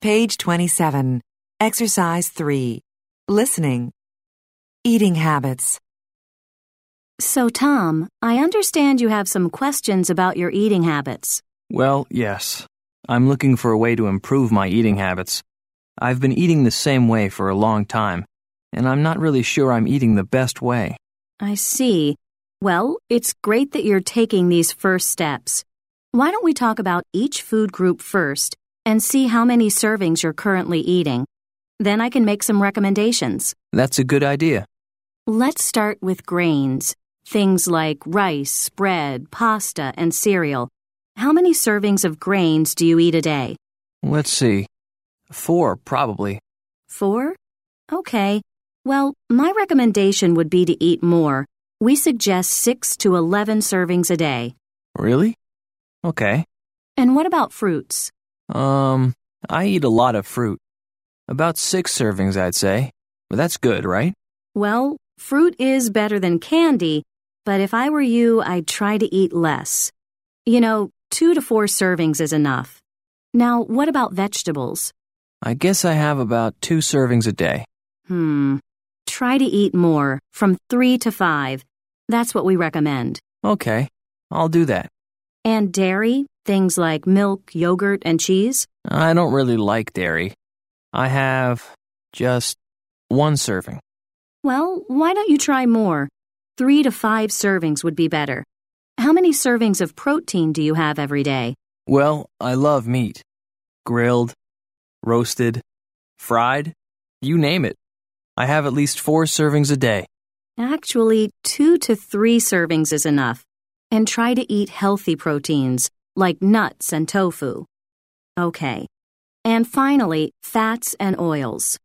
Page 27. Exercise 3. Listening. Eating habits. So, Tom, I understand you have some questions about your eating habits. Well, yes. I'm looking for a way to improve my eating habits. I've been eating the same way for a long time, and I'm not really sure I'm eating the best way. I see. Well, it's great that you're taking these first steps. Why don't we talk about each food group first and see how many servings you're currently eating? Then I can make some recommendations. That's a good idea. Let's start with grains. Things like rice, bread, pasta, and cereal. How many servings of grains do you eat a day? Let's see. 4, probably. 4? Okay. Well, my recommendation would be to eat more. We suggest 6 to 11 servings a day. Really? Okay. And what about fruits? I eat a lot of fruit. About 6 servings, I'd say. But that's good, right? Well, fruit is better than candy, but if I were you, I'd try to eat less. 2 to 4 servings is enough. Now, what about vegetables? I guess I have about 2 servings a day. Try to eat more, from 3 to 5. That's what we recommend. Okay, I'll do that. And dairy, things like milk, yogurt, and cheese? I don't really like dairy. I have just 1 serving. Well, why don't you try more? 3 to 5 servings would be better. How many servings of protein do you have every day? Well, I love meat. Grilled, roasted, fried, you name it. I have at least 4 servings a day. Actually, 2 to 3 servings is enough. And try to eat healthy proteins, like nuts and tofu. Okay. And finally, fats and oils.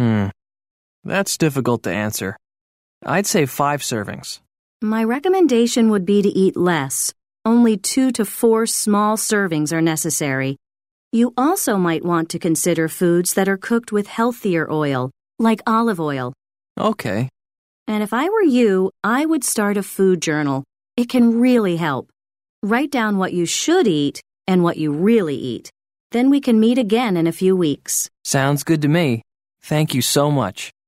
That's difficult to answer. I'd say 5 servings. My recommendation would be to eat less. Only 2 to 4 small servings are necessary. You also might want to consider foods that are cooked with healthier oil, like olive oil. Okay. And if I were you, I would start a food journal. It can really help. Write down what you should eat and what you really eat. Then we can meet again in a few weeks. Sounds good to me. Thank you so much.